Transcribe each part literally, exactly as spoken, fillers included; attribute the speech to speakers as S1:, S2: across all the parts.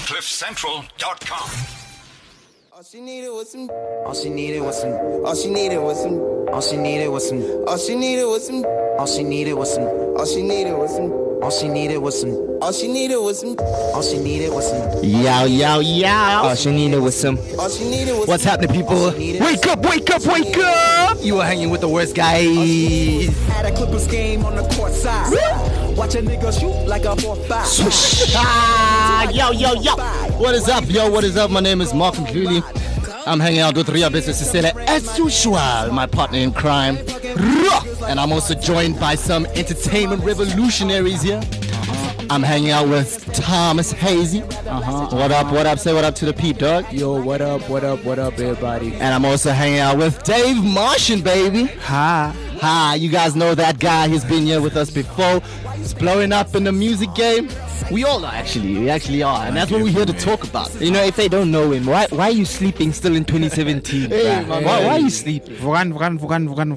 S1: cliff central dot com.
S2: All she needed was some. All she needed was some. All she needed was some. All she needed was some. All she needed was some. All she needed was some. All she needed was some. All she needed was some. All she needed was some. All she needed was some.
S3: Yow, yow, yow.
S4: All she needed was some.
S2: All she needed was.
S3: What's happening, people? Wake up, wake up, wake up! You are hanging with the worst guys.
S2: At a Clippers game on the court side. Watch a nigga shoot like a four five.
S3: Swish. Ah, yo, yo, yo. What is up, yo? What is up? My name is Mark Mhluli. I'm hanging out with Ria Business Sisele as usual, my partner in crime. And I'm also joined by some entertainment revolutionaries here. I'm hanging out with Thomas Hazy.
S4: Uh-huh.
S3: What up, what up? Say what up to the peep, dog.
S4: Yo, what up, what up, what up, everybody?
S3: And I'm also hanging out with Dave Martian, baby.
S4: Hi.
S3: Hi, you guys know that guy. He's been here with us before. He's blowing up in the music game. We all are, actually. We actually are. And that's what we're here to talk about.
S4: You know, if they don't know him, why why are you sleeping still in twenty seventeen?
S3: Hey, my
S4: why,
S3: man.
S4: why are you sleeping?
S5: Run, run, run, run, run.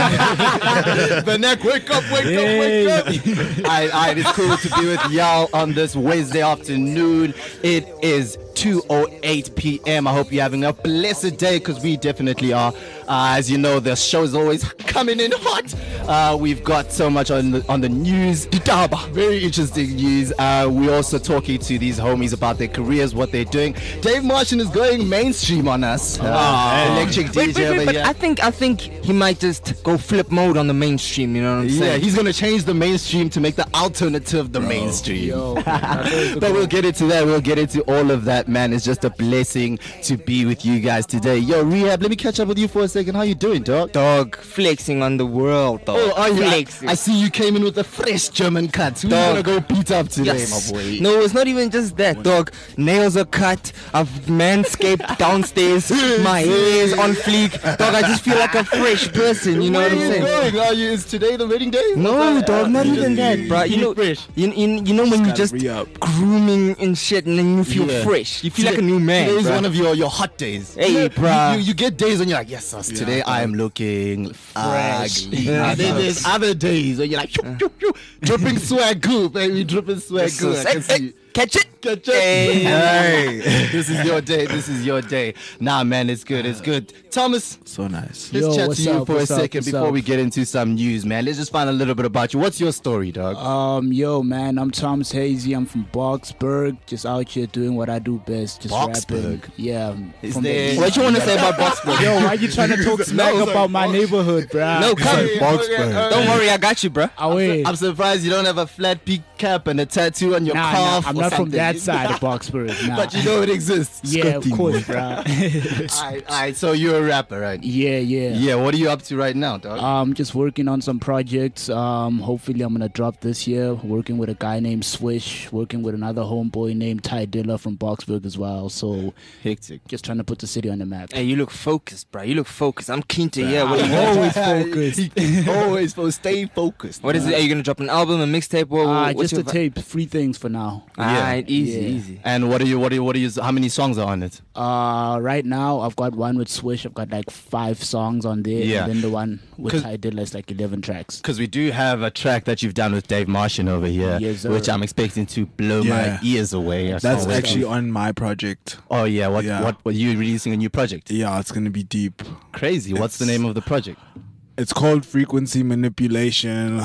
S3: The neck, wake up, wake
S4: Hey.
S3: up, wake up. Alright, alright, it's cool to be with y'all on this Wednesday afternoon. It is two oh eight p.m. I hope you're having a blessed day, because we definitely are. Uh, as you know, the show is always coming in hot. Uh, we've got so much on the, on the news. Very interesting news. Uh, we're also talking to these homies about their careers, what they're doing. Dave Martian is going mainstream on us. Uh, electric D J
S4: Wait, wait,
S3: over
S4: wait, but
S3: here.
S4: I think I think he might just go flip mode on the mainstream. You know what I'm
S3: Yeah,
S4: saying?
S3: he's gonna change the mainstream to make the alternative the mainstream.
S4: Yo,
S3: But we'll get into that. We'll get into all of that, man. It's just a blessing to be with you guys today. Yo, Rehab, let me catch up with you for a second. How you doing, dog?
S4: dog flexing on the world, dog.
S3: Oh, are you? I,
S4: flexing?
S3: I see you came in with a fresh German cut. Who's
S4: Dog.
S3: gonna go beat up today,
S4: Yes.
S3: my boy?
S4: No, it's not even just that, dog. Nails are cut. I've manscaped downstairs. My hair is on fleek. Dog, I just feel like a fresh person. You know
S3: Where
S4: what I'm
S3: are you
S4: saying?
S3: going? Are you, is today the wedding day?
S4: No,
S3: What's that?
S4: dog, not
S3: You
S4: even
S3: just-
S4: that, bro. You know,
S3: fresh.
S4: you, you, you know when you
S5: gotta
S4: just
S5: re-up.
S4: grooming and shit, and then you feel
S3: Yeah.
S4: fresh. You feel like a
S3: Today-
S4: new man.
S3: Today's
S4: bruh.
S3: one of your, your hot days.
S4: Hey,
S3: You know,
S4: bruh.
S3: You, you, you get days when you're like, yes, us, today I am looking fresh.
S4: Yeah.
S3: And then there's other days when you're like, shoo, shoo, shoo, dripping swag goo, baby, dripping swag
S4: Yes,
S3: goo.
S4: yes.
S3: I can
S4: Hey,
S3: see you.
S4: hey, catch it.
S3: Catch it.
S4: Hey.
S3: Hey, this is your day. This is your day. Nah, man, it's good. It's good. Thomas,
S5: So nice.
S3: let's
S6: Yo,
S3: chat
S6: what's
S3: to you
S6: up,
S3: for a
S6: what's up,
S3: second
S6: what's
S3: before
S6: up?
S3: we get into some news, man. Let's just find a little bit about you. What's your story, dog?
S6: Um, yo, man, I'm Thomas Hazy. I'm from Boxburg. Just out here doing what I do best, just
S3: Boxburg?
S6: rapping. Yeah.
S3: Is
S6: from
S3: there-
S6: the-
S4: What you want to say about Boxburg?
S6: Yo, why you trying to talk smack
S3: No,
S6: about my neighborhood, bruh?
S4: No, come.
S3: Hey, okay, uh,
S4: Don't worry, I got you, bro.
S6: Away.
S3: I'm surprised you don't have a flat peak cap and a tattoo on your
S6: Nah, nah,
S3: calf.
S6: I'm
S3: or
S6: not from
S3: something.
S6: that side of Boxburg. Nah.
S3: But you know it exists.
S6: yeah, of course, bruh.
S3: Alright, alright, so you're a rapper, right?
S6: yeah, yeah.
S3: Yeah, what are you up to right now, dog?
S6: Um, just working on some projects. Um, hopefully I'm gonna drop this year. Working with a guy named Swish. Working with another homeboy named Ty Dilla from Boxburg as well. So
S3: Hectic.
S6: just trying to put the city on the map.
S4: Hey, you look focused, bro. You look focused. I'm keen to hear what you
S6: Always focused.
S3: Always focused. Stay focused.
S4: What is it? Are you gonna drop an album, a mixtape? What,
S6: Uh,
S4: what's
S6: just
S4: your
S6: a
S4: vi-
S6: tape, three things for now.
S4: Alright, easy,
S6: Yeah.
S4: easy.
S3: And what are you? What are you? What are you? How many songs are on it?
S6: Uh, right now I've got one with Swish. I've got like five songs on there.
S3: Yeah.
S6: And then the one with
S3: 'Cause-
S6: Ty Dilla is like eleven tracks.
S3: Because we do have a track that you've done with Dave Martian over here,
S6: Yes, sir.
S3: which I'm expecting to blow
S5: Yeah.
S3: my ears away. I
S5: That's
S3: can't wait.
S5: actually on my project.
S3: Oh yeah. What?
S5: Yeah.
S3: What? Were you releasing a new project?
S5: Yeah, it's gonna be deep.
S3: Crazy. What's the
S5: It's-
S3: name of the project?
S5: It's called frequency manipulation.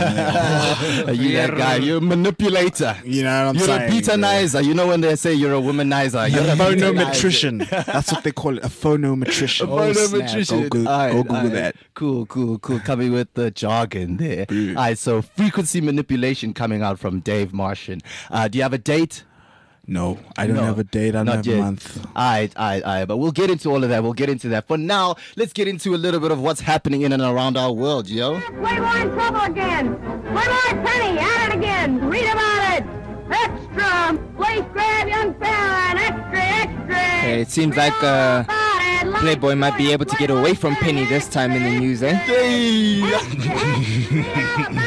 S3: Are you that guy? You're a manipulator.
S5: You know what I'm
S3: You're
S5: saying?
S3: a betanizer. You know when they say you're a womanizer. You're a
S5: Phonometrician. That's what they call it. A phonometrician.
S3: Oh,
S6: snap.
S3: phonometrician.
S5: Go Google-
S3: Alright,
S5: go Google
S3: alright.
S5: that.
S3: Cool, cool, cool. Coming with the jargon there.
S5: Yeah.
S3: All right, so frequency manipulation coming out from Dave Martian. Uh, do you have a date?
S5: No, I don't
S3: No,
S5: have a date. I don't
S3: not
S5: have
S3: yet.
S5: a month.
S3: All right, all right, all right. But we'll get into all of that. We'll get into that. For now, let's get into a little bit of what's happening in and around our world, yo.
S7: Playboy in trouble again. Playboy Penny at it again. Read about it. Extra. Place grab young fella and extra, extra.
S4: Hey, it seems like uh, Playboy might be able to get away from Penny this time in the news, eh?
S3: Hey!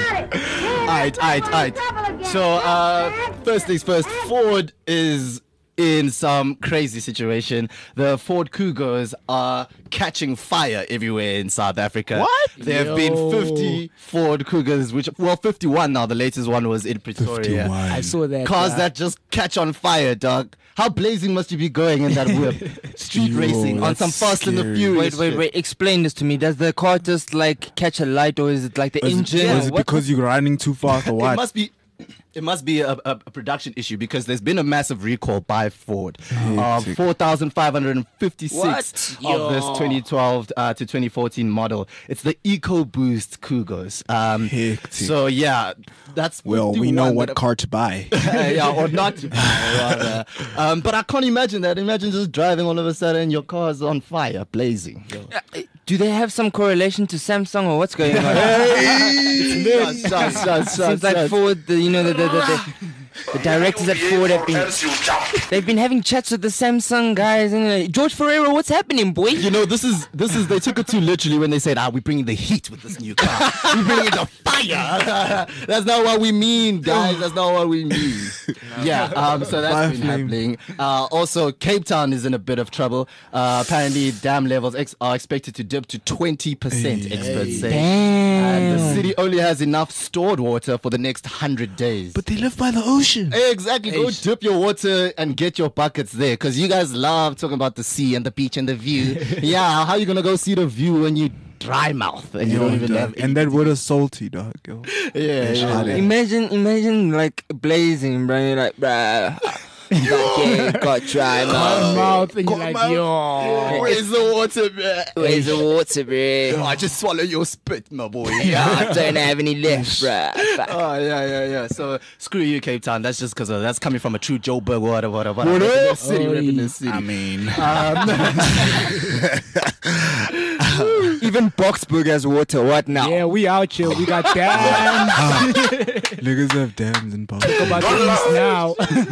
S3: Alright, alright, alright. So, uh, first things first, Ford is in some crazy situation. The Ford Cougars are catching fire everywhere in South Africa.
S6: What?
S3: There have
S6: Yo.
S3: been fifty Ford Cougars, which, well, fifty-one now. The latest one was in Pretoria.
S5: fifty-one.
S6: I saw that.
S3: Cars
S6: uh,
S3: that just catch on fire, dog. How blazing must you be going in that whip? Street
S5: Yo,
S3: racing on
S5: that's
S3: some Fast and the
S5: scary.
S3: Furious.
S4: Wait, wait,
S3: shit.
S4: wait. Explain this to me. Does the car just like catch a light, or is it like the
S5: Was it,
S4: engine?
S5: was
S4: or
S5: it
S4: what?
S5: because you're running too fast or
S3: It
S5: what?
S3: must be. It must be a, a, a production issue because there's been a massive recall by Ford of
S5: Hectic.
S3: four thousand five hundred fifty-six
S4: What?
S3: of this twenty twelve uh, to twenty fourteen model. It's the EcoBoost Cougars. Um,
S5: Hectic.
S3: so yeah, that's
S5: Well, we know
S3: fifty-one
S5: what
S3: that-
S5: car to buy.
S3: yeah, or not to buy, rather. Um, but I can't imagine that. Imagine just driving all of a sudden your car's on fire, blazing.
S4: Uh, Do they have some correlation to Samsung, or what's going on?
S3: Shots, shots, shots,
S4: Seems
S3: shots,
S4: like
S3: shots.
S4: Ford, the, you know, the, the, the, the, the directors at Ford have been, they've been having chats with the Samsung guys. And uh, George Ferrero, what's happening, boy?
S3: You know, this is this is they took it too literally when they said, "Ah, we're bringing the heat with this new car. We're bringing the fire." That's not what we mean, guys. That's not what we mean. Yeah. Um. So that's
S5: Fire
S3: been
S5: flame.
S3: happening. Uh. Also, Cape Town is in a bit of trouble. Uh. Apparently, dam levels ex- are expected to dip to twenty percent. Experts say. And the city only has enough stored water for the next hundred days.
S5: But they live by the ocean.
S3: Exactly. Go dip your water and get your buckets there, because you guys love talking about the sea and the beach and the view. Yeah, how you gonna go see the view when you dry mouth and you
S5: Yo,
S3: don't even
S5: dog.
S3: have?
S5: And that water's salty, dog. Yo.
S3: yeah, yeah.
S5: Yeah.
S4: Imagine, imagine like blazing, bro. You're like, bruh, okay, got dry
S6: One
S4: mouth.
S6: mouth, and you're like, yo.
S3: Where's the water, man?
S4: Where's the water, bro?
S3: I just swallow your spit, my boy.
S4: Yeah, I don't have any left, bruh.
S3: Oh yeah, yeah, yeah. So screw you, Cape Town. That's just because that's coming from a true Joe Berg, whatever, whatever. What up? City,
S6: Oi.
S3: repping the city.
S5: I mean,
S4: Even Boxburg has water. What now?
S6: Yeah, we out here. We got dams.
S5: niggas have dams and boats.
S6: about the east now.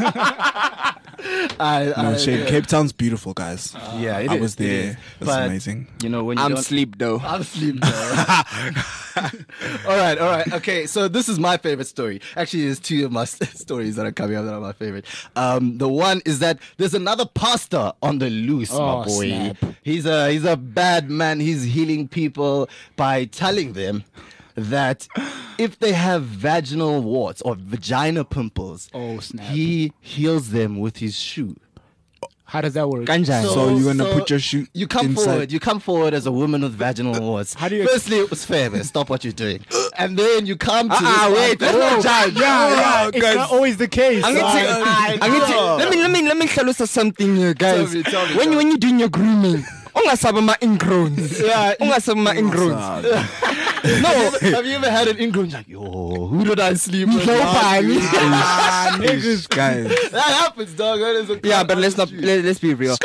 S3: I,
S5: No
S3: I-
S5: shade. Cape Town's beautiful, guys.
S3: Yeah, it
S5: I
S3: is,
S5: was
S3: it
S5: there.
S3: is.
S5: That's
S3: But,
S5: amazing.
S3: You know when you
S4: I'm
S3: don't-
S4: asleep though.
S3: I'm asleep though. all right, all right, okay. So this is my favorite story. Actually, there's two of my s- stories that are coming up that are my favorite. Um, the one is that there's another pastor on the loose,
S6: Oh,
S3: my boy.
S6: snap.
S3: He's a he's a bad man. He's healing people by telling them that if they have vaginal warts or vagina pimples,
S6: Oh, snap.
S3: he heals them with his shoe.
S6: How does that work?
S4: Ganja.
S5: So you're gonna put your shoe
S3: You come
S5: inside-
S3: forward. You come forward as a woman with vaginal warts.
S6: How do you-
S3: Firstly, it was fair, man. Stop what you're doing. And then you come to.
S4: Ah,
S3: this
S4: wait,
S3: one-
S4: let's not judge.
S6: Yeah, yeah. It's
S5: guys.
S6: not always the case.
S4: I'm gonna take,
S3: I
S4: I'm gonna take,
S3: know.
S4: let me let me let me tell you something here, guys.
S3: Tell me, tell me,
S4: when
S3: tell
S4: you when you're doing your grooming, ungasaba ma ingrowns.
S3: Yeah,
S4: ungasaba ma ingrowns.
S3: No, have you ever had an ingrown? Like, yo, who did I sleep with?
S4: Nobody.
S6: Ah, niggas.
S5: guys.
S3: That happens, dog. That is a
S4: Yeah, but let's not let, let's be real.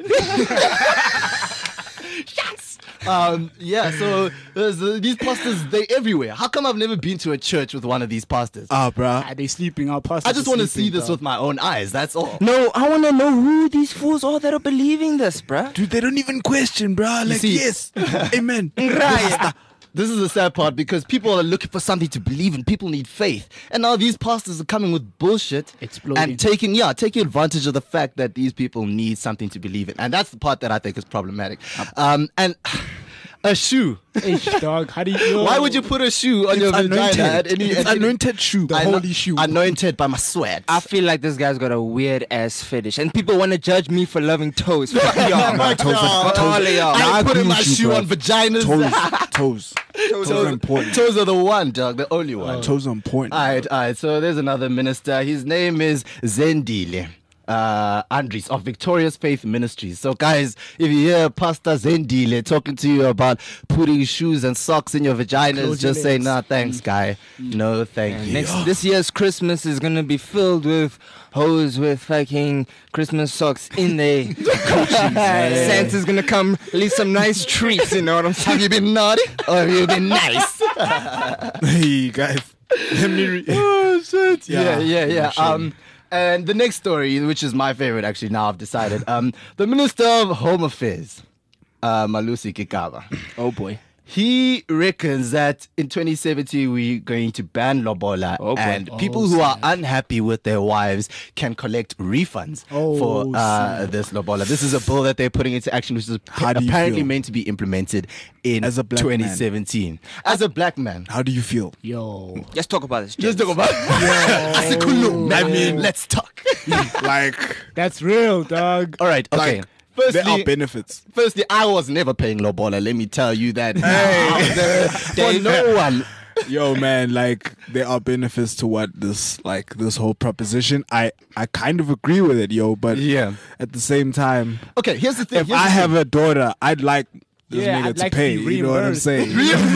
S3: Yes. Um. Yeah. So there's, uh, these pastors, they everywhere. How come I've never been to a church with one of these pastors?
S5: Ah, bruh.
S6: Are they sleeping? Our pastors
S3: I just
S6: are
S3: want to see
S6: sleeping,
S3: this
S6: dog.
S3: with my own eyes. That's all.
S4: No, I wanna know who these fools are that are believing this, bruh.
S5: Dude, they don't even question, bruh. Like,
S3: see-
S5: yes. Amen.
S4: Right.
S3: This is the sad part because people are looking for something to believe in. People need faith. And now these pastors are coming with bullshit
S6: Exploding.
S3: and taking, yeah, taking advantage of the fact that these people need something to believe in. And that's the part that I think is problematic. Um, and a shoe.
S6: Ish, dog. How do you?
S3: Why would you put a shoe on your
S5: It's
S3: vagina?
S5: anointed.
S3: At any,
S5: It's
S3: at any-
S5: anointed shoe. The
S3: Ano-
S5: holy shoe.
S3: Anointed by my sweat.
S4: I feel like this guy's got a weird ass fetish, and people want to judge me for loving toes. Fuck y'all,
S5: Nah, toes are-
S4: Fuck all of y'all.
S3: I
S5: I
S3: ain't putting
S5: agree
S3: my
S5: with you,
S3: shoe
S5: bro.
S3: on vaginas.
S5: Toes. Toes. Toes are important.
S3: Toes are the one, dog. The only one.
S5: Toes are important.
S3: All right, all right. So there's another minister. His name is Zendile. Uh, Andres of Victorious Faith Ministries. So, guys, if you hear Pastor Zendile talking to you about putting shoes and socks in your vaginas,
S6: Close your
S3: just say,
S6: legs.
S3: nah, thanks, guy. No, thank you.
S4: Next, this year's Christmas is gonna be filled with hoes with fucking Christmas socks in their coochies. Santa's gonna come leave some nice treats. You know what I'm saying?
S3: Have you been naughty or have you been nice?
S5: Hey, guys. Let me re-
S3: Oh, shit. Yeah, yeah, yeah.
S5: Shame.
S3: Um, and the next story, which is my favorite, actually, now I've decided. Um, the Minister of Home Affairs, uh, Malusi Kikaba.
S4: Oh boy.
S3: He reckons that in twenty seventeen we're going to ban lobola,
S4: Oh, boy.
S3: and
S6: Oh,
S3: people who are
S6: snap.
S3: unhappy with their wives can collect refunds
S6: Oh,
S3: for uh,
S6: snap.
S3: this lobola. This is a bill that they're putting into action, which is
S5: How do you
S3: apparently
S5: feel?
S3: meant to be implemented in
S5: As a black man?
S3: twenty seventeen. As a black man.
S5: How do you feel?
S6: Yo.
S4: Let's talk about this.
S3: Just
S4: gents.
S3: talk about I mean, let's talk.
S5: Like,
S6: That's real, dog.
S3: All right, okay.
S5: Like,
S3: Firstly,
S5: there are benefits.
S3: Firstly, I was never paying lobola. Let me tell you that. For no one.
S5: Yo, man, like there are benefits to what this like this whole proposition. I I kind of agree with it, yo, but
S3: Yeah.
S5: at the same time,
S3: Okay, here's the thing.
S5: if
S3: here's
S5: I
S3: the
S5: have
S3: thing.
S5: a daughter, I'd like this
S6: Yeah,
S5: nigga
S6: I'd
S5: to
S6: like to
S5: pay.
S6: be
S5: You know what I'm
S6: reimbursed.
S5: saying?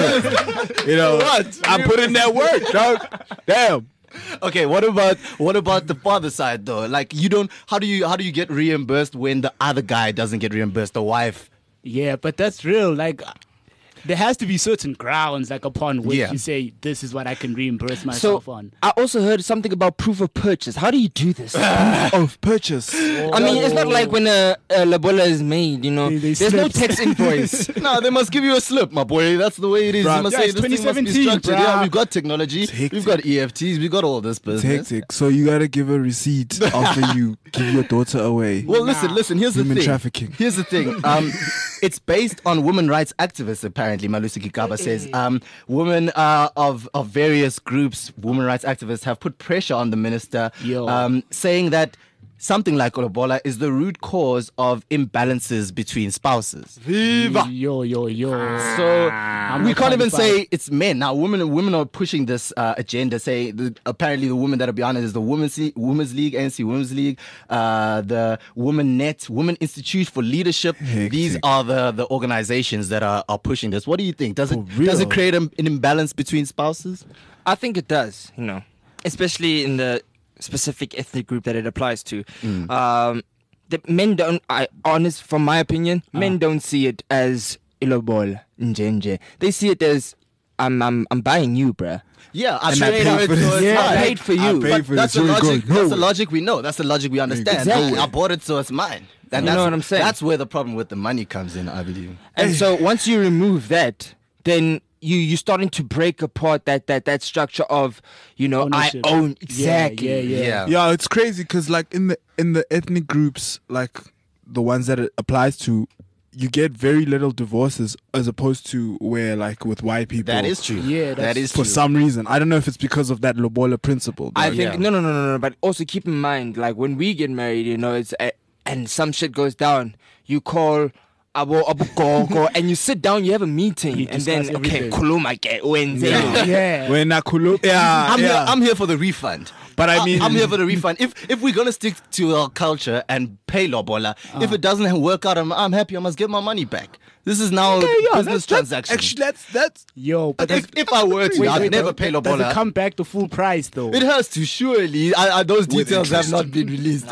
S5: You know,
S3: What?
S5: I put in that work, dog. Damn.
S3: Okay, what about what about the father side though? Like, you don't. How do you how do you get reimbursed when the other guy doesn't get reimbursed? The wife.
S6: Yeah, but that's real. Like, there has to be certain grounds, like upon which
S3: Yeah.
S6: you say this is what I can reimburse
S4: So
S6: myself on.
S4: I also heard something about proof of purchase. How do you do this?
S5: Of purchase.
S4: I mean, it's not like when a, a lobola is made, you know.
S6: They- they
S4: There's no
S6: slip.
S4: text invoice.
S3: No, they must give you a slip, my boy. That's the way it is.
S5: Bruh.
S3: You must
S6: Yeah,
S3: say
S6: it's
S3: this thing must be
S6: twenty seventeen,
S3: structured.
S6: bruh.
S3: Yeah, we've got technology.
S5: It's hectic.
S3: We've got E F Ts. We've got all this
S5: It's
S3: business.
S5: hectic. So you gotta give a receipt after you give your daughter away.
S3: Well, listen, listen. Here's
S5: Human
S3: the thing.
S5: trafficking.
S3: Here's the thing. Um, it's based on women rights activists. Apparently, Malusi Kikaba says um, women uh, of of various groups, women rights activists, have put pressure on the minister,
S6: Yo.
S3: um, saying that something like lobola is the root cause of imbalances between spouses. Viva!
S6: Yo, yo, yo.
S3: So
S6: I'm
S3: we
S6: not
S3: can't even
S6: qualified.
S3: say it's men now. Women, women are pushing this uh, agenda. Say the, apparently the women that are behind it is the Women's League, Women's League, A N C Women's League, uh, the Women Net, Women Institute for Leadership.
S5: Hectic.
S3: These are the, the organizations that are, are pushing this. What do you think? Does it
S5: For
S3: does it
S5: real?
S3: create an, an imbalance between spouses?
S4: I think it does, you know, especially in the specific ethnic group that it applies to. Um, the men don't, I honest, from my opinion, men don't see it as ilobol, njenje. They see it as, I'm, I'm, I'm buying you, bruh.
S3: Yeah, I
S5: And I
S3: paid
S5: paid
S3: for
S5: for
S3: it, so
S5: this.
S3: it's
S4: Yeah,
S3: mine.
S4: I paid for
S5: I
S4: you.
S5: paid
S3: But
S5: for
S3: that's
S5: this.
S3: the
S5: You ain't
S3: logic.
S5: going
S3: That's the
S5: nowhere.
S3: logic we know. That's the logic we understand.
S4: Exactly.
S3: I bought it, so it's mine. And
S4: You
S3: that's,
S4: know what I'm saying?
S3: That's where the problem with the money comes in, I believe.
S4: And so once you remove that, then you you're starting to break apart that that that structure of, you know,
S6: Ownership.
S4: I own
S6: Yeah,
S4: exactly.
S6: yeah, yeah.
S3: Yeah.
S5: Yeah, it's crazy because like in the in the ethnic groups, like the ones that it applies to, you get very little divorces as opposed to where like with white people.
S3: That is true.
S6: Yeah,
S3: that
S6: that's-
S3: is
S5: for
S3: true.
S5: some reason. I don't know if it's because of that lobola principle.
S4: I
S5: but-
S4: think
S3: Yeah.
S4: no, no, no, no, no. But also keep in mind, like when we get married, you know, it's uh, and some shit goes down. You call abo abo gogo, and you sit down. You have a meeting,
S6: You
S4: and then
S6: discuss
S4: okay,
S6: everything.
S4: kuluma ke Wednesday.
S3: Yeah.
S6: Yeah.
S5: when Nakulu, yeah,
S3: I'm
S5: yeah.
S3: here. I'm here for the refund.
S5: But I mean-
S3: I'm here for the refund. If if we're gonna stick to our culture and pay lobola, if it doesn't work out, I'm, I'm happy. I must get my money back. This is now a
S5: Yeah, yeah,
S3: business
S5: that's- that's-
S3: transaction.
S5: Actually, that's that's
S6: Yo, but
S3: if, if I were to,
S6: wait,
S3: I'd
S6: wait,
S3: never
S6: does-
S3: pay
S6: Does
S3: lobola.
S6: it come back to full price though?
S3: It has to, surely. I, I, those
S5: With
S3: details have
S5: interest.
S3: not been released.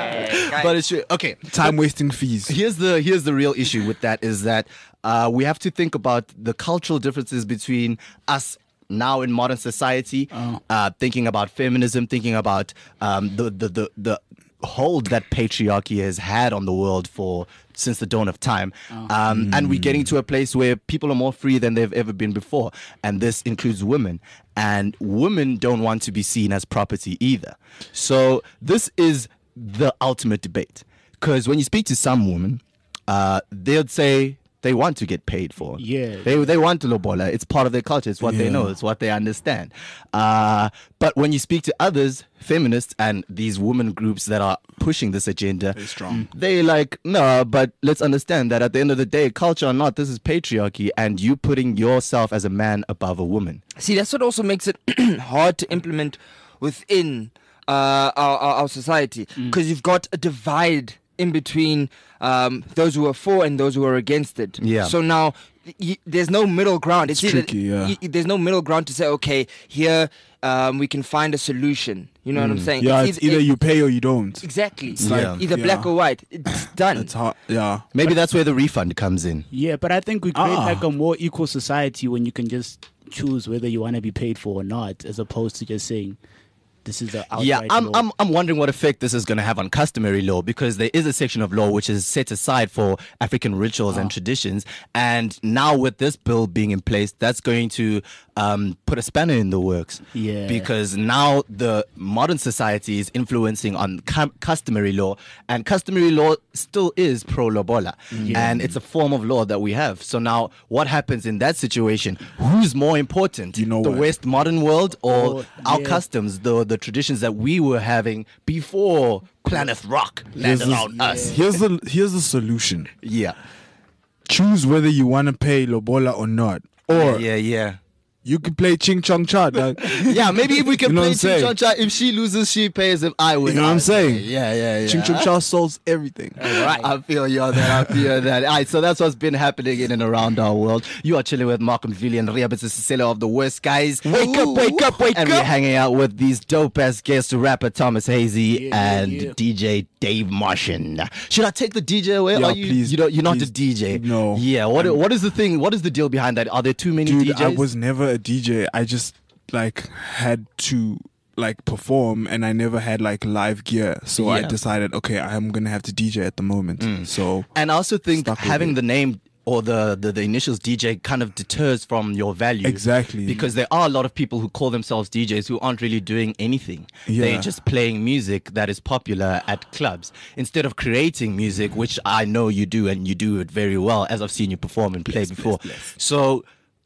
S3: But it's true. Okay.
S5: time wasting fees.
S3: Here's the here's the real issue with that is that uh, we have to think about the cultural differences between us now in modern society, uh, thinking about feminism, thinking about um, the, the the the hold that patriarchy has had on the world for since the dawn of time, um, and we're getting to a place where people are more free than they've ever been before, and this includes women. And women don't want to be seen as property either. So this is the ultimate debate. Because when you speak to some women, uh, they'd say they want to get paid for.
S6: Yeah.
S3: They they want to lobola. It's part of their culture. It's what they
S5: Yeah.
S3: know. It's what they understand. Uh, but when you speak to others, feminists and these women groups that are pushing this agenda,
S5: Very strong.
S3: they like, no, but let's understand that at the end of the day, culture or not, this is patriarchy and you putting yourself as a man above a woman.
S4: See, that's what also makes it hard to implement within uh, our, our our society because you've got a divide in between um, those who are for and those who are against it.
S3: Yeah.
S4: So now y- there's no middle ground. It's,
S5: It's
S4: either,
S5: tricky, yeah.
S4: y- there's no middle ground to say, okay, here um, we can find a solution. You know what I'm saying?
S5: Yeah, it's either
S4: it-
S5: you pay or you don't.
S4: exactly. It's
S3: like-
S4: like either
S5: yeah.
S4: black or white. It's done.
S5: It's hard. Yeah.
S3: Maybe that's where the refund comes in.
S6: Yeah, but I think we create
S5: Ah.
S6: like a more equal society when you can just choose whether you want to be paid for or not, as opposed to just saying, This is the
S3: Yeah,
S6: outright
S3: I'm,
S6: law.
S3: I'm I'm wondering what effect this is going to have on customary law, because there is a section of law which is set aside for African rituals
S6: Ah.
S3: and traditions, and now with this bill being in place, that's going to um, put a spanner in the works.
S6: Yeah.
S3: Because now the modern society is influencing on cu- customary law, and customary law still is pro lobola, and it's a form of law that we have. So now, what happens in that situation? Who's more important?
S5: You know
S3: the
S5: what?
S3: West modern world or
S6: Or-
S3: our
S6: yeah.
S3: customs, the the traditions that we were having before Planet Rock
S5: Here's
S3: landed
S5: the,
S3: on us.
S5: here's the here's the solution.
S3: Yeah.
S5: Choose whether you want to pay lobola or not, or
S3: yeah, yeah.
S5: you can play ching chong cha. dog.
S3: Yeah, maybe if we can
S5: You know
S3: play
S5: what I'm saying?
S3: Ching Chong Cha, if she loses, she pays. If I win,
S5: You know what
S3: I
S5: I'm saying?
S3: pay. Yeah, yeah, yeah.
S5: Ching chong cha solves everything.
S3: Right. I feel you on that. I feel that. All right, so that's what's been happening in and around our world. You are chilling with Malcolm Villi and Ria Sisela of the West, guys.
S4: Wake up, wake up, wake
S3: and
S4: up.
S3: we're hanging out with these dope ass guests, rapper Thomas Hazy
S6: Yeah, yeah,
S3: and
S6: yeah.
S3: D J Dave Martian. Should I take the D J away?
S5: Yeah,
S3: Are you,
S5: please,
S3: you don't, you're not the
S5: please.
S3: D J.
S5: No.
S3: Yeah. What
S5: I'm-
S3: What is the thing? What is the deal behind that? Are there too many
S5: Dude,
S3: D Js?
S5: I was never a D J. I just like had to like perform, and I never had like live gear. So I
S3: Yeah.
S5: decided, okay, I'm gonna have to D J at the moment. So
S3: And I also think
S5: Stuck with
S3: having
S5: it.
S3: the name or the, the, the initials D J kind of deters from your value.
S5: Exactly.
S3: Because there are a lot of people who call themselves D Js who aren't really doing anything. They're
S5: Yeah.
S3: just playing music that is popular at clubs instead of creating music, which I know you do, and you do it very well, as I've seen you perform and play before. So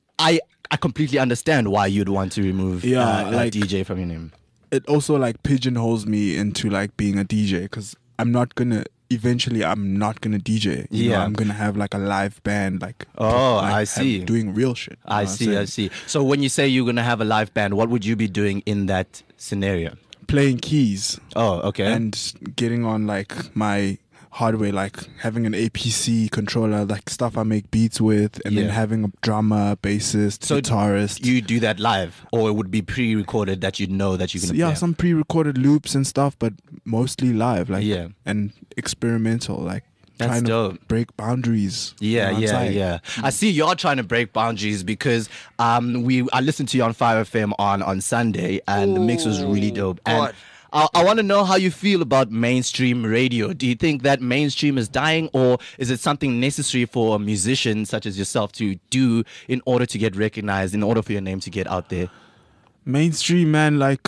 S3: I I completely understand why you'd want to remove
S5: Yeah,
S3: uh,
S5: like-
S3: a D J from your name.
S5: it also like pigeonholes me into like being a D J, because I'm not gonna eventually I'm not gonna D J. You know,
S3: Yeah.
S5: I'm gonna have like a live band, like
S3: Oh,
S5: like,
S3: I
S5: have-
S3: see.
S5: doing real shit. you know
S3: I
S5: what I'm
S3: see, I
S5: saying?
S3: see. So when you say you're going to have a live band, what would you be doing in that scenario?
S5: Playing keys
S3: Oh, okay.
S5: and getting on like my hardware, like having an A P C controller, like stuff I make beats with, and
S3: Yeah.
S5: then having a drummer, bassist,
S3: So
S5: guitarist.
S3: you do that live, or it would be pre-recorded that you know that you're
S5: So,
S3: gonna
S5: yeah,
S3: play?
S5: some pre-recorded loops and stuff, but mostly live, like
S3: Yeah.
S5: and experimental, like
S3: That's
S5: trying
S3: dope.
S5: to break boundaries. you
S3: Yeah,
S5: know what I'm
S3: yeah,
S5: saying?
S3: yeah. I see you're trying to break boundaries because um we I listened to you on Fire F M on on Sunday, and the mix was really dope. And
S4: God.
S3: I, I want to know how you feel about mainstream radio. Do you think that mainstream is dying, or is it something necessary for a musician such as yourself to do in order to get recognized, in order for your name to get out there?
S5: Mainstream, man, like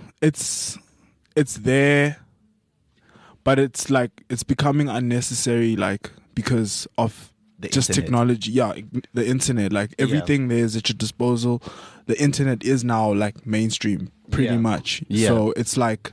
S5: it's it's there, but it's like it's becoming unnecessary, like because of
S3: The
S5: just
S3: internet.
S5: technology. Yeah, the internet, like everything there is at your disposal. The internet is now like mainstream, pretty
S3: Yeah.
S5: much.
S3: Yeah.
S5: So it's like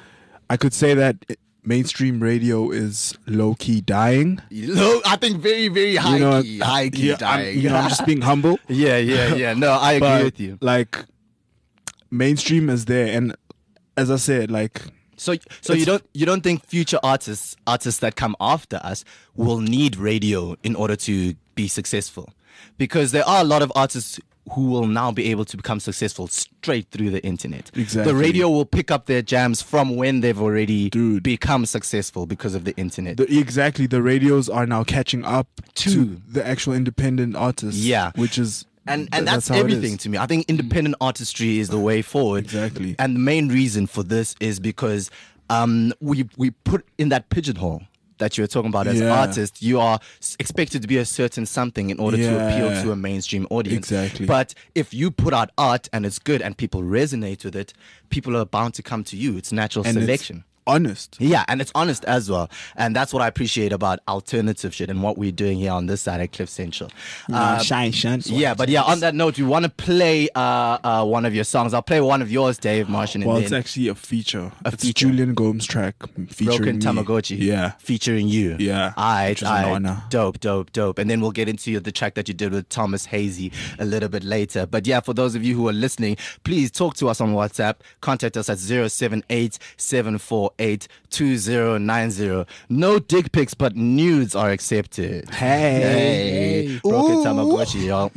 S5: I could say that it, mainstream radio is low key dying.
S3: Low, I think very, very high
S5: you know,
S3: key, high key
S5: yeah, I'm,
S3: dying.
S5: you know, I'm just being humble.
S3: yeah, yeah, yeah. No, I agree
S5: But
S3: with you.
S5: like mainstream is there, and as I said, like
S3: So, so you
S5: It's-
S3: don't you don't think future artists artists that come after us will need radio in order to be successful? Because there are a lot of artists who will now be able to become successful straight through the internet.
S5: Exactly.
S3: The radio will pick up their jams from when they've already
S5: Dude.
S3: become successful because of the internet.
S5: the, exactly the radios are now catching up
S3: To-
S5: to, the actual independent artists.
S3: Yeah.
S5: which is
S3: and
S5: th-
S3: and that's,
S5: how it
S3: everything
S5: is.
S3: to me. I think independent artistry is the way forward.
S5: Exactly.
S3: And the main reason for this is because um, we we put in that pigeonhole that you were talking about as
S5: Yeah.
S3: artists. You are s- expected to be a certain something in order to appeal
S5: Yeah.
S3: to a mainstream audience.
S5: Exactly.
S3: But if you put out art and it's good and people resonate with it, people are bound to come to you. It's natural
S5: And it's
S3: selection.
S5: honest.
S3: Yeah, and it's honest as well. And that's what I appreciate about alternative shit and what we're doing here on this side at Cliff Central. Uh,
S5: shine, shine.
S3: yeah, but yeah, on that note, we want to play uh, uh, one of your songs. I'll play one of yours, Dave Martian, and
S5: Well,
S3: then
S5: it's actually a feature.
S3: A
S5: it's
S3: feature.
S5: Julian Gomes track
S3: Broken
S5: featuring me.
S3: Tamagotchi.
S5: Yeah.
S3: Featuring you.
S5: Yeah,
S3: Alright,
S5: which is an
S3: alright.
S5: honor.
S3: Dope, dope, dope. And then we'll get into the track that you did with Thomas Hazy a little bit later. But yeah, for those of you who are listening, please talk to us on WhatsApp. Contact us at zero seven eight seven four eight two zero nine zero. No dick pics, but nudes are accepted.
S5: Hey.
S3: Hey. Broken Tamagotchi, y'all.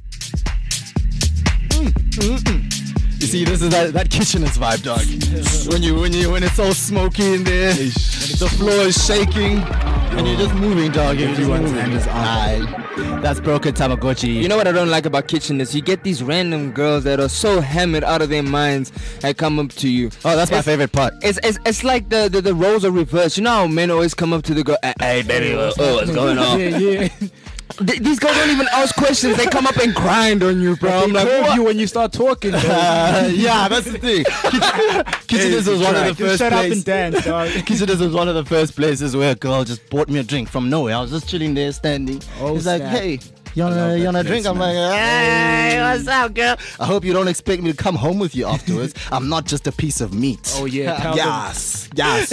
S3: Mm, mm, mm. You see, this is that, that kitcheners vibe, dog. When you when you when it's all smoky in there, the floor is shaking. And you're just moving, dog. You're just
S5: Everyone's
S3: moving.
S5: hand is on.
S3: Aye. That's Broken Tamagotchi.
S4: You know what I don't like about Kitchen is you get these random girls that are so hammered out of their minds that come up to you.
S3: Oh, that's my
S4: It's-
S3: favorite part.
S4: It's, it's it's like the, the, the roles are reversed. You know how men always come up to the girl, hey baby, oh, what's going on?
S6: Yeah, yeah.
S4: Th- these girls don't even ask questions. They come up and grind on you, bro. I'm
S6: They
S4: like,
S6: curve
S4: what?
S6: you when you start talking. Bro.
S3: Uh, yeah, that's the thing. Kitcheners was one of the
S6: Just
S3: first
S6: shut up and
S3: places.
S6: dance, dog.
S3: Kitcheners was one of the first places where a girl just bought me a drink from nowhere. I was just chilling there, standing.
S6: Oh,
S3: He's like,
S6: snap.
S3: "Hey, you wanna,
S5: love
S3: you
S5: that
S3: wanna
S5: place,
S3: drink?" I'm like,
S5: man.
S3: "Hey, what's up, girl? I hope you don't expect me to come home with you afterwards. I'm not just a piece of meat."
S6: Oh yeah, tell them.
S3: Yes, yes,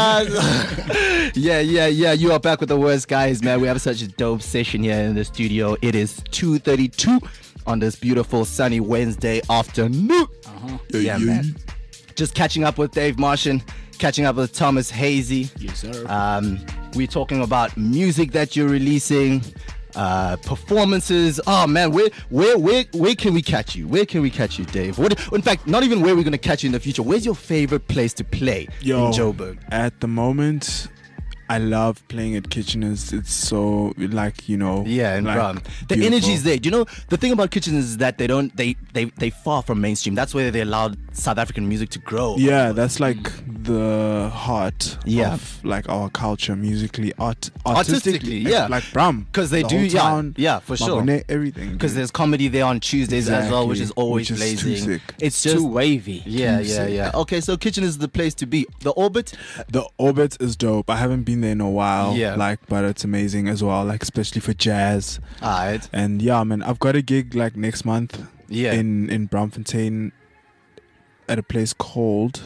S3: yes. yeah, yeah, yeah. You are back with the worst guys, man. We have such a dope session here in the studio. It is two thirty-two on this beautiful sunny Wednesday afternoon.
S6: Uh-huh.
S3: Yeah, man. Just catching up with Dave Martian, catching up with Thomas Hazy.
S6: Yes, sir.
S3: Um, we're talking about music that you're releasing, uh, performances. Oh man, where, where, where, where can we catch you? Where can we catch you, Dave? What, in fact, not even where we're gonna catch you in the future. Where's your favorite place to play
S5: Yo,
S3: in Joburg?
S5: at the moment, I love playing at Kitcheners. It's so like you know.
S3: Yeah, and
S5: like,
S3: um, the
S5: beautiful.
S3: energy's there. Do you know the thing about Kitcheners is that they don't, they, they, they far from mainstream. That's where they allowed South African music to grow.
S5: Yeah, that's like the heart
S3: Yeah.
S5: of like our culture musically, art,
S3: Artistically,
S5: artistically,
S3: yeah.
S5: like Bram,
S3: 'Cause they
S5: the
S3: do,
S5: whole
S3: yeah,
S5: town,
S3: yeah, for sure.
S5: Mabone, everything.
S3: Because
S5: dude.
S3: there's comedy there on Tuesdays as well, which is
S5: Exactly,
S3: always
S5: which is too
S3: blazing.
S5: sick.
S3: It's
S4: Too
S3: just
S4: wavy.
S3: yeah,
S5: Too
S3: yeah,
S5: sick.
S3: yeah. Okay, so Kitchen is the place to be. The Orbit,
S5: The Orbit is dope. I haven't been there in a while.
S3: Yeah.
S5: Like, but it's amazing as well. Like, especially for jazz.
S3: alright.
S5: And yeah, man, I've got a gig like next month.
S3: Yeah.
S5: In in Braamfontein, at a place called.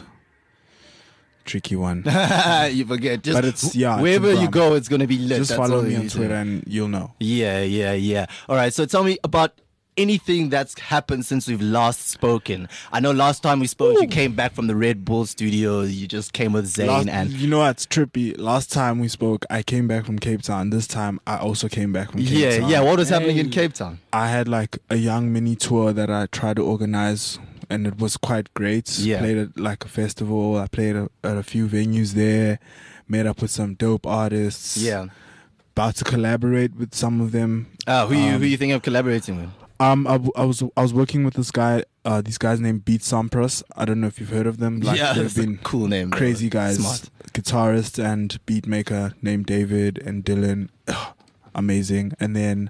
S5: Tricky one.
S3: You forget. Just
S5: But it's- yeah, it's
S3: wherever
S5: in
S3: you
S5: Bram.
S3: go, it's gonna be lit.
S5: Just
S3: That's
S5: follow
S3: all
S5: me
S3: you
S5: on
S3: need to
S5: Twitter
S3: know.
S5: and you'll know.
S3: Yeah, yeah, yeah. All right. So tell me about anything that's happened since we've last spoken. I know last time we spoke, you came back from the Red Bull studio. You just came with Zayn
S5: Last,
S3: and.
S5: you know what's trippy? Last time we spoke, I came back from Cape Town. This time, I also came back from Cape
S3: Yeah,
S5: Town.
S3: yeah. What was happening in
S6: Hey.
S3: Cape Town?
S5: I had like a young mini tour that I tried to organize, and it was quite great.
S3: Yeah.
S5: Played at like a festival. I played a, at a few venues there. Met up with some dope artists.
S3: Yeah.
S5: About to collaborate with some of them.
S3: Uh, who you
S5: Um,
S3: who you think of collaborating with?
S5: Um, I, w- I was I was working with this guy. Uh, these guys named Beat Sampras. I don't know if you've heard of them. Like,
S3: yeah,
S5: they've
S3: that's a
S5: been
S3: cool name. bro.
S5: crazy guys.
S3: Smart.
S5: Guitarist and beat maker named David and Dylan. Ugh, amazing. And then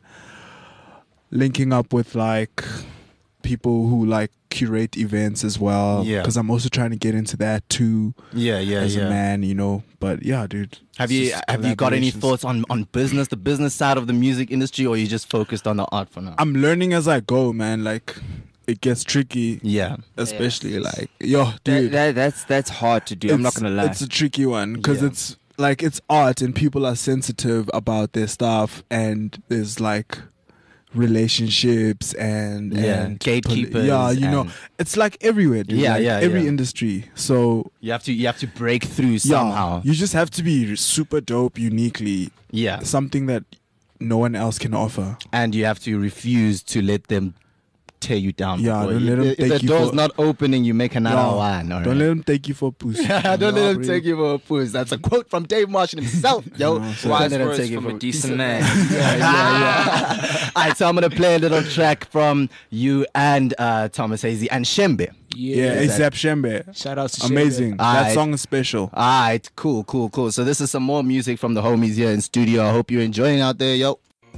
S5: linking up with like people who like curate events as well.
S3: Yeah.
S5: Because I'm also trying to get into that too
S3: Yeah, yeah,
S5: as
S3: yeah.
S5: a man, you know. But yeah, dude.
S3: Have
S5: it's
S3: you
S5: just
S3: have you got any
S5: collaborations.
S3: thoughts on, on business, the business side of the music industry, or you just focused on the art for now?
S5: I'm learning as I go, man. Like it gets tricky.
S3: yeah.
S5: Especially
S4: Yes.
S5: like yo,
S4: That,
S5: dude.
S4: that, that's that's hard to do. I'm not
S5: It's-
S4: gonna lie.
S5: It's a tricky one because
S3: Yeah.
S5: it's like it's art and people are sensitive about their stuff and there's like relationships and
S3: Yeah,
S5: and
S3: gatekeepers
S5: yeah, you know,
S3: and-
S5: it's like everywhere, dude.
S3: Yeah,
S5: like
S3: yeah,
S5: every
S3: yeah.
S5: industry. So
S3: You have to you have to break through somehow.
S5: yeah, you just have to be super dope, uniquely,
S3: Yeah.
S5: something that no one else can offer.
S3: And you have to refuse to let them tear you down.
S5: Yeah,
S3: before
S5: don't
S3: you-
S5: let 'em
S3: if
S5: take
S3: the
S5: you
S3: door's
S5: for-
S3: not opening, you make another
S5: Yeah,
S3: one. All
S5: don't
S3: right?
S5: let them take you for a pussy.
S3: don't let them
S5: Robbery.
S3: take you for a puss. That's a quote from Dave Martian himself, yo.
S5: No, so-
S3: Don't
S4: Wise
S3: let 'em
S4: words
S3: take you
S4: from
S3: for
S4: a decent man.
S3: yeah, yeah, yeah. All right, so I'm gonna play a little track from you and uh, Thomas Hazy and Shembe.
S5: Yeah, ASAP Shembe.
S6: Shout out to
S5: Amazing.
S3: All
S5: That
S3: right.
S5: song is special.
S3: All right, cool, cool, cool. So this is some more music from the homies here in studio. I hope you're enjoying out there, yo.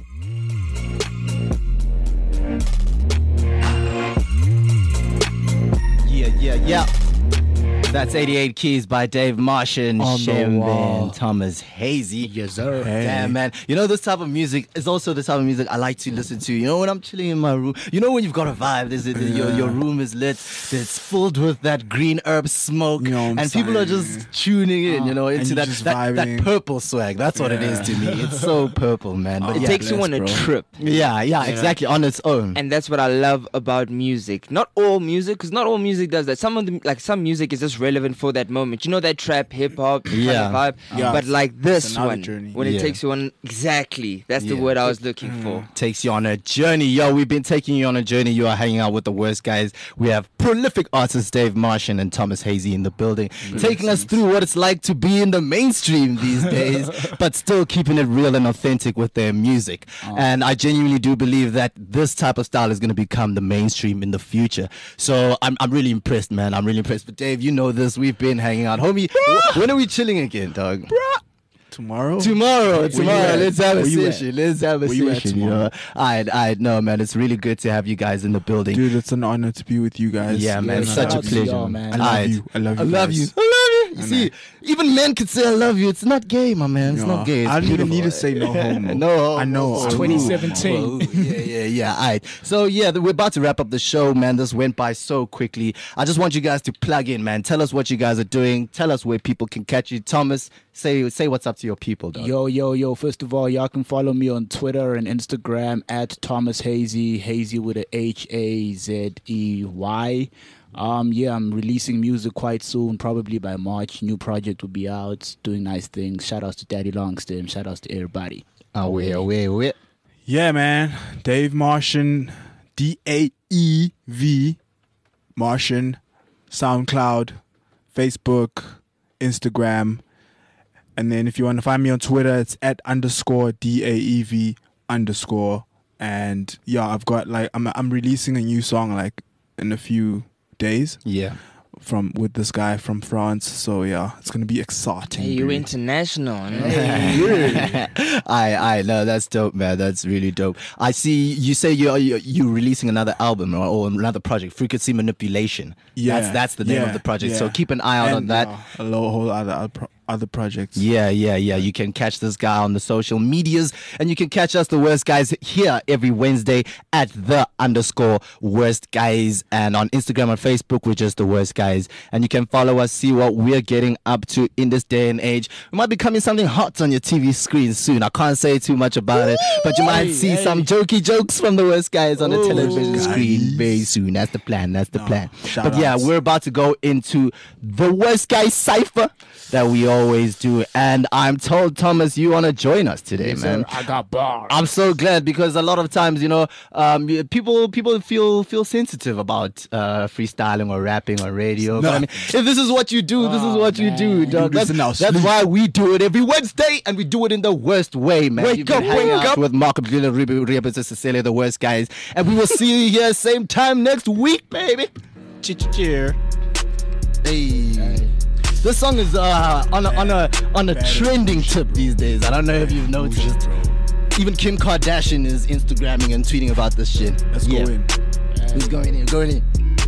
S3: Yeah, yeah, yeah. That's eighty-eight Keys by Dave Martian,
S5: On the
S3: Shembe,
S5: wall.
S3: and Thomas Hazy.
S6: Yes, sir.
S5: Hey.
S3: Damn, man. You know, this type of music is also the type of music I like to listen to. You know, when I'm chilling in my room, you know, when you've got a vibe, there's a, your, your room is lit, it's filled with that green herb smoke,
S5: You know what I'm
S3: and people are
S5: saying?
S3: just tuning in, you know, into
S5: you're
S3: that,
S5: just
S3: that, that
S5: vibing.
S3: purple swag. That's what it is to me. It's so purple, man. But
S4: it
S3: yeah,
S4: takes you
S5: bless,
S4: on a
S5: bro.
S4: trip.
S3: yeah, yeah,
S4: You know?
S3: exactly, on its own.
S4: And that's what I love about music. Not all music, because not all music does that. Some of the like some music is just relevant for that moment. You know that trap hip hop
S3: Yeah.
S4: kind of vibe,
S5: Yeah,
S4: but
S5: it's-
S4: like
S5: it's
S4: this
S5: another
S4: one,
S5: journey.
S4: when it
S3: Yeah.
S4: takes you on exactly. That's the
S3: Yeah.
S4: word I was looking for.
S3: Takes you on a journey. Yo, we've been taking you on a journey. You are hanging out with the worst guys. We have prolific artists Dave Martian and Thomas Hazy in the building, taking us through what it's like to be in the mainstream these days, but still keeping it real and authentic with their music. And I genuinely do believe that this type of style is going to become the mainstream in the future. So I'm, I'm really impressed, man. I'm really impressed. But Dave, you know this. We've been hanging out. Homie, wh- when are we chilling again, dog?
S5: Tomorrow?
S3: Tomorrow,
S5: you
S3: tomorrow,
S5: at?
S3: let's have a
S5: Where you at?
S3: session. Let's have a
S5: Where you at
S3: session. You
S5: tomorrow?
S3: know, I, I know, man. It's really good to have you guys in the building.
S5: Dude, it's an honor to be with you guys.
S3: Yeah, man,
S5: And
S3: it's
S5: I
S3: such a
S5: love you.
S3: pleasure.
S6: y'all, man.
S5: I love
S3: Aight.
S5: you. I love you.
S3: I love
S5: guys.
S3: you. I love you. You see, even men could say I love you. It's not gay, my man. It's
S5: Yeah.
S3: not gay. It's
S5: I don't even
S3: beautiful.
S5: need to say no homo.
S3: No,
S5: I know.
S3: homo.
S5: I
S6: twenty
S5: know.
S6: seventeen.
S3: Whoa, yeah, yeah, yeah. All right. So yeah, th- we're about to wrap up the show, man. This went by so quickly. I just want you guys to plug in, man. Tell us what you guys are doing. Tell us where people can catch you. Thomas, say say what's up to your people, dog.
S6: Yo, yo, yo. First of all, y'all can follow me on Twitter and Instagram at Thomas Hazy, Hazy with a H A Z E Y. Um, yeah, I'm releasing music quite soon, probably by March. New project will be out, doing nice things. Shout outs to Daddy Longston. Shout outs to everybody.
S3: Oh, wait, wait, wait.
S5: Yeah, man. Dave Martian, D A E V, Martian, SoundCloud, Facebook, Instagram. And then if you want to find me on Twitter, it's at underscore D A E V underscore. And yeah, I've got like, I'm I'm releasing a new song like in a few days
S3: Yeah.
S5: from with this guy from France. So yeah, it's going to be exciting.
S4: Hey, you
S5: dude.
S4: international.
S3: I I know that's dope, man. That's really dope. I see you say you're you're, you're releasing another album or, or another project, Frequency Manipulation.
S5: Yeah,
S3: that's that's the name
S5: yeah,
S3: of the project.
S5: yeah.
S3: So keep an eye out
S5: And,
S3: on that.
S5: uh, a lo- whole other other, pro- other projects.
S3: Yeah, yeah, yeah. You can catch this guy on the social medias, and you can catch us, the Worst Guys, here every Wednesday at the underscore Worst Guys, and on Instagram and Facebook, we're just the Worst Guys. And you can follow us, see what we're getting up to in this day and age. We might be coming something hot on your T V screen soon. I can't say too much about it, but you might see some jokey jokes from the Worst Guys on the television
S5: Guys.
S3: screen very soon. That's the plan. That's the
S5: No,
S3: plan.
S5: shout
S3: But yeah,
S5: outs.
S3: we're about to go into the Worst Guys cipher that we always do. And I'm told, Thomas, you want to join us today,
S6: Yes,
S3: man.
S6: sir. I got bars.
S3: I'm so glad, because a lot of times, you know, um, y- people people feel feel sensitive about uh, freestyling or rapping on radio. But I mean, if this is what you do, this is what you do, dog.
S5: do this
S3: That's,
S5: in our
S3: that's
S5: sleep.
S3: why we do it every Wednesday, and we do it in the worst way, man.
S4: Wake
S3: You've been
S4: up,
S3: hanging
S4: wake
S3: out
S4: up.
S3: with Marco Gila, Rebus, Cecilia, the Worst Guys, and we will see you here same time next week, baby.
S5: Cheer.
S3: Hey. This song is uh, on a, on a on a trending tip these days. I don't know if you've noticed. Even Kim Kardashian is Instagramming and tweeting about this shit.
S5: Let's
S3: Yeah.
S5: go in.
S3: Who's going in? Going in.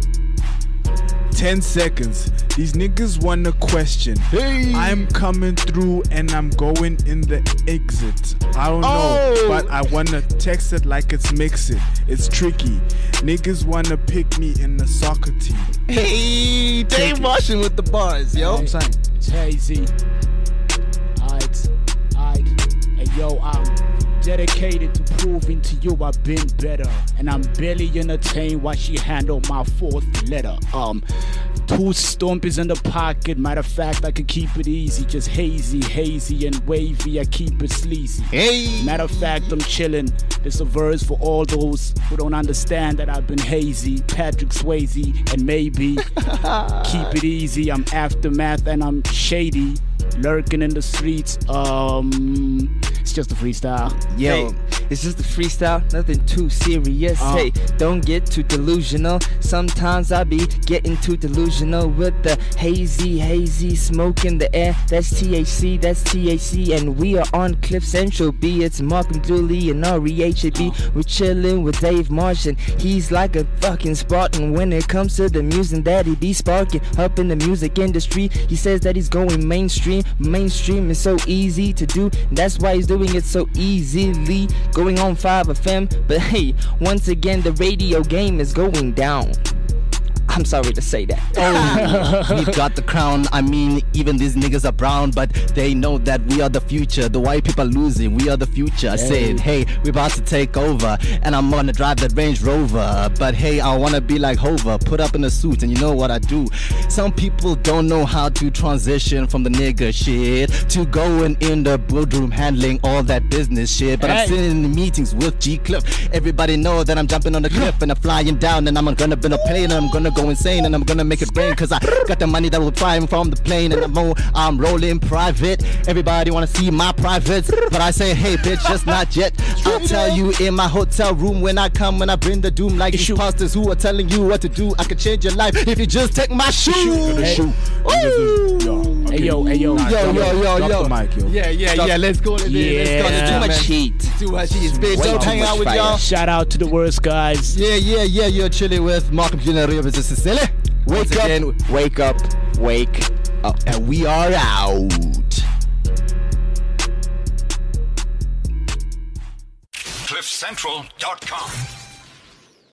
S5: Ten seconds. These niggas wanna question.
S3: Hey.
S5: I'm coming through and I'm going in the exit. I don't know,
S3: Oh.
S5: but I wanna text it like it's mix it. It's tricky. Niggas wanna pick me in the soccer team.
S3: Hey, Dave Martian with the bars, yo.
S5: I'm saying.
S6: It's hazy. Alright, alright. And yo, I'm dedicated to proving to you I've been better. And I'm barely entertained while she handled my fourth letter. Um, two stompies in the pocket. Matter of fact, I could keep it easy. Just hazy, hazy and wavy. I keep it sleazy.
S3: Hey.
S6: Matter of fact, I'm chillin'. This a verse for all those who don't understand that I've been hazy. Patrick Swayze, and maybe keep it easy. I'm aftermath and I'm shady, lurking in the streets. Um, it's just a freestyle.
S4: Yo, it's just a freestyle, nothing too serious.
S6: Uh.
S4: Hey, don't get too delusional. Sometimes I be getting too delusional with the hazy, hazy smoke in the air. That's T H C, that's T H C, and we are on Cliff Central B. It's Malcolm Dooley and R E H A B. We're chilling with Dave Martian. He's like a fucking Spartan when it comes to the music that he be sparking up in the music industry. He says that he's going mainstream. Mainstream is so easy to do. That's why he's doing it so easily. Going on five F M, but hey, once again the radio game is going down. I'm sorry to say that.
S3: Oh, we got the crown. I mean, even these niggas are brown, but they know that we are the future. The white people are losing. We are the future. I said, hey, we're about to take over, and I'm gonna drive that Range Rover. But hey, I wanna be like Hova, put up in a suit, and you know what I do. Some people don't know how to transition from the nigga shit to going in the boardroom handling all that business shit. But
S6: Hey.
S3: I'm sitting in the meetings with G Cliff. Everybody know that I'm jumping on the cliff and I'm flying down, and I'm gonna be a plane, and I'm gonna go insane, and I'm gonna make it rain, cause I got the money that will fly from the plane, and I'm, I'm rolling private. Everybody wanna see my privates, but I say, hey bitch, just not yet. I'll tell you in my hotel room when I come, when I bring the doom, like these pastors who are telling you what to do. I can change your life if you just take my shoe.
S6: Hey.
S3: Ooh.
S6: Hey yo, hey yo,
S5: Nah,
S3: Yo,
S5: drop
S3: yo,
S5: it.
S3: yo,
S5: Drop
S3: yo.
S5: the mic, yo.
S3: Yeah, yeah, yeah. Let's go. Let's
S6: Yeah.
S3: go.
S4: Too
S3: Too
S4: much
S3: much
S4: heat.
S3: Too much heat. Bitch,
S4: Way
S3: don't
S4: too
S3: hang
S4: much
S3: out with
S4: fire.
S3: y'all.
S6: Shout out to the worst guys.
S3: Yeah, yeah, yeah. You're chilling with Markham Junior Rivers. This is Silly. Once
S4: Wake
S3: again,
S4: up, wake up, wake up.
S3: and we are out.
S1: cliff central dot com.